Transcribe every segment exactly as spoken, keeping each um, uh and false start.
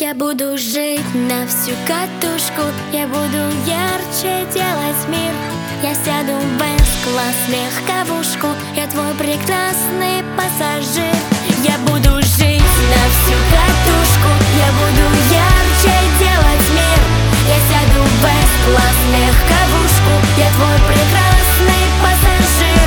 Я буду жить на всю катушку, я буду ярче делать мир. Я сяду в С-класс легковушку, я твой прекрасный пассажир. Я буду жить на всю катушку, я буду ярче делать мир. Я сяду в С-класс легковушку, я твой прекрасный пассажир.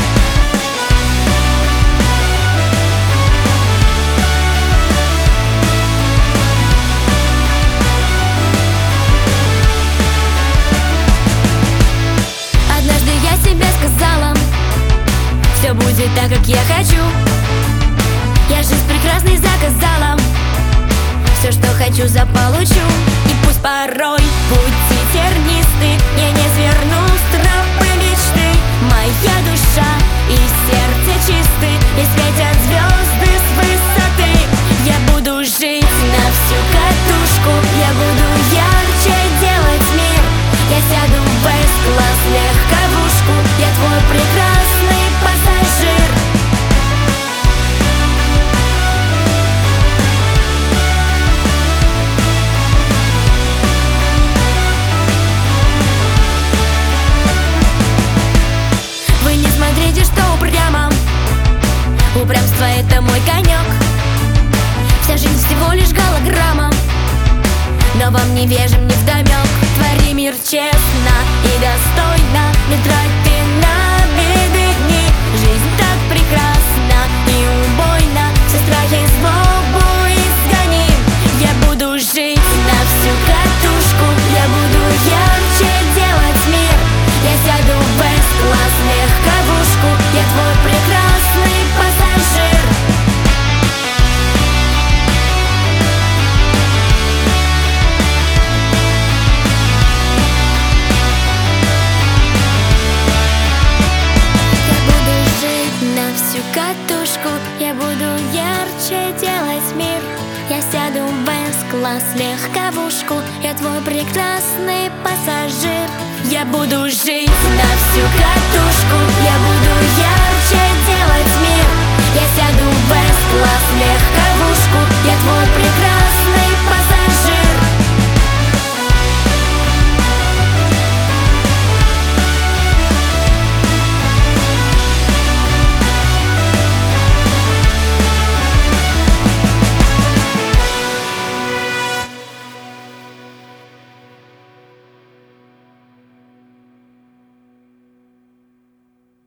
Все будет так, как я хочу. Я жизнь прекрасной заказала. Все, что хочу, заполучу. И пусть порой пути тернисты, я не сверну с тропы мечты. Моя душа и сердце чисты, и светят звезды с высоты. Я буду жить на всю катушку, я буду ярче делать мир. Я сяду в С-класс легковушку, я твой прекрасный пассажир. Вы не смотрите, что упрямо, упрямство — это мой конек. Вся жизнь всего лишь голограмма, но вам невежим невдомек. Твори мир честно и достойно, не трать ты на беды дни. Жизнь так прекрасна и убойна, все страхи злобу изгони. Я буду жить на всю катушку, я буду ярче делать мир. Я сяду в С-класс легковушку, я твой прекрасный пассажир. Катушку, я буду ярче делать мир. Я сяду в С-класс легковушку, я твой прекрасный пассажир. Я буду жить на всю катушку, я буду ярче делать мир. Я сяду